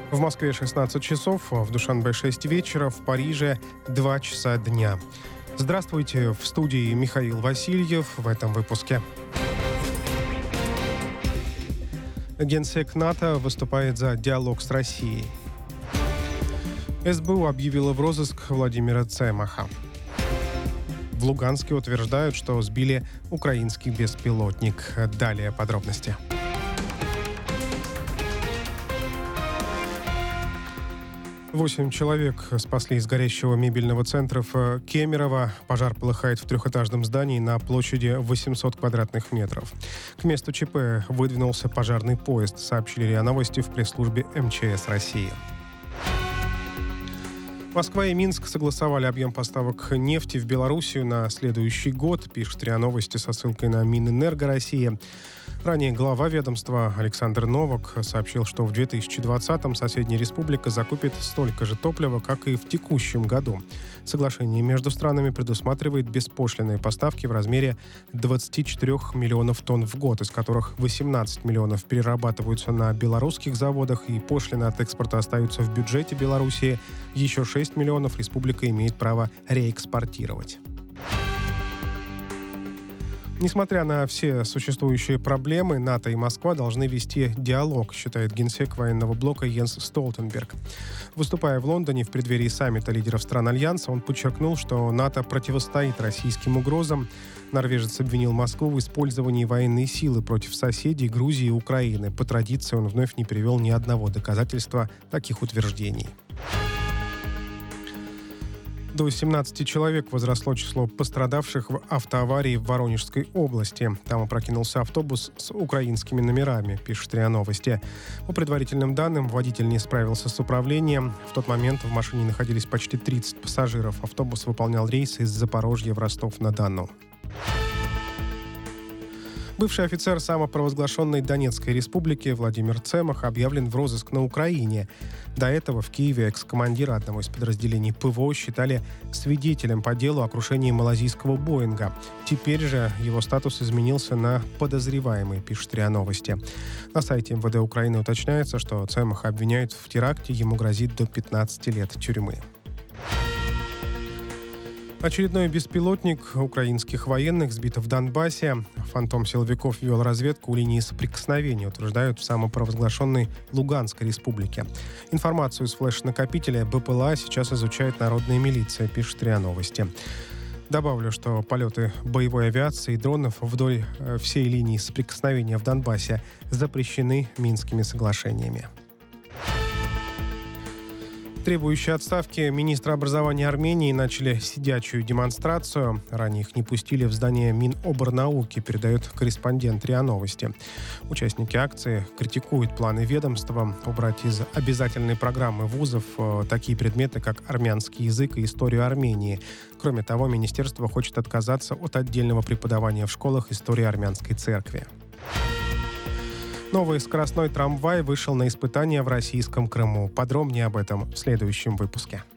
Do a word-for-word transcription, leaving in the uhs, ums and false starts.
В Москве шестнадцать часов, в Душанбе шесть вечера, в Париже два часа дня. Здравствуйте, в студии Михаил Васильев в этом выпуске. Генсек НАТО выступает за диалог с Россией. эс бэ у объявила в розыск Владимира Цемаха. В Луганске утверждают, что сбили украинский беспилотник. Далее подробности. Восемь человек спасли из горящего мебельного центра в Кемерово. Пожар полыхает в трехэтажном здании на площади восемьсот квадратных метров. К месту ЧП выдвинулся пожарный поезд, сообщили РИА Новости в пресс-службе эм че эс России. Москва и Минск согласовали объем поставок нефти в Белоруссию на следующий год, пишет РИА Новости со ссылкой на Минэнерго России. Ранее глава ведомства Александр Новак сообщил, что в две тысячи двадцатом соседняя республика закупит столько же топлива, как и в текущем году. Соглашение между странами предусматривает беспошлинные поставки в размере двадцати четырёх миллионов тонн в год, из которых восемнадцать миллионов перерабатываются на белорусских заводах, и пошлины от экспорта остаются в бюджете Белоруссии. Еще шесть миллионов республика имеет право реэкспортировать. Несмотря на все существующие проблемы, НАТО и Москва должны вести диалог, считает генсек военного блока Йенс Столтенберг. Выступая в Лондоне в преддверии саммита лидеров стран Альянса, он подчеркнул, что НАТО противостоит российским угрозам. Норвежец обвинил Москву в использовании военной силы против соседей Грузии и Украины. По традиции он вновь не привел ни одного доказательства таких утверждений. До семнадцати человек возросло число пострадавших в автоаварии в Воронежской области. Там опрокинулся автобус с украинскими номерами, пишет РИА Новости. По предварительным данным, водитель не справился с управлением. В тот момент в машине находились почти тридцать пассажиров. Автобус выполнял рейс из Запорожья в Ростов-на-Дону. Бывший офицер самопровозглашенной Донецкой республики Владимир Цемах объявлен в розыск на Украине. До этого в Киеве экс-командира одного из подразделений ПВО считали свидетелем по делу о крушении малазийского Боинга. Теперь же его статус изменился на подозреваемый, пишет РИА Новости. На сайте эм вэ дэ Украины уточняется, что Цемаха обвиняют в теракте, ему грозит до пятнадцати лет тюрьмы. Очередной беспилотник украинских военных сбит в Донбассе. Фантом силовиков вел разведку у линии соприкосновения, утверждают в самопровозглашенной Луганской республике. Информацию с флеш-накопителя бэ пэ эл а сейчас изучает народная милиция, пишет РИА Новости. Добавлю, что полеты боевой авиации и дронов вдоль всей линии соприкосновения в Донбассе запрещены Минскими соглашениями. Требующие отставки министра образования Армении начали сидячую демонстрацию. Ранее их не пустили в здание Миноборнауки, передает корреспондент РИА Новости. Участники акции критикуют планы ведомства убрать из обязательной программы вузов такие предметы, как армянский язык и историю Армении. Кроме того, министерство хочет отказаться от отдельного преподавания в школах истории армянской церкви. Новый скоростной трамвай вышел на испытания в российском Крыму. Подробнее об этом в следующем выпуске.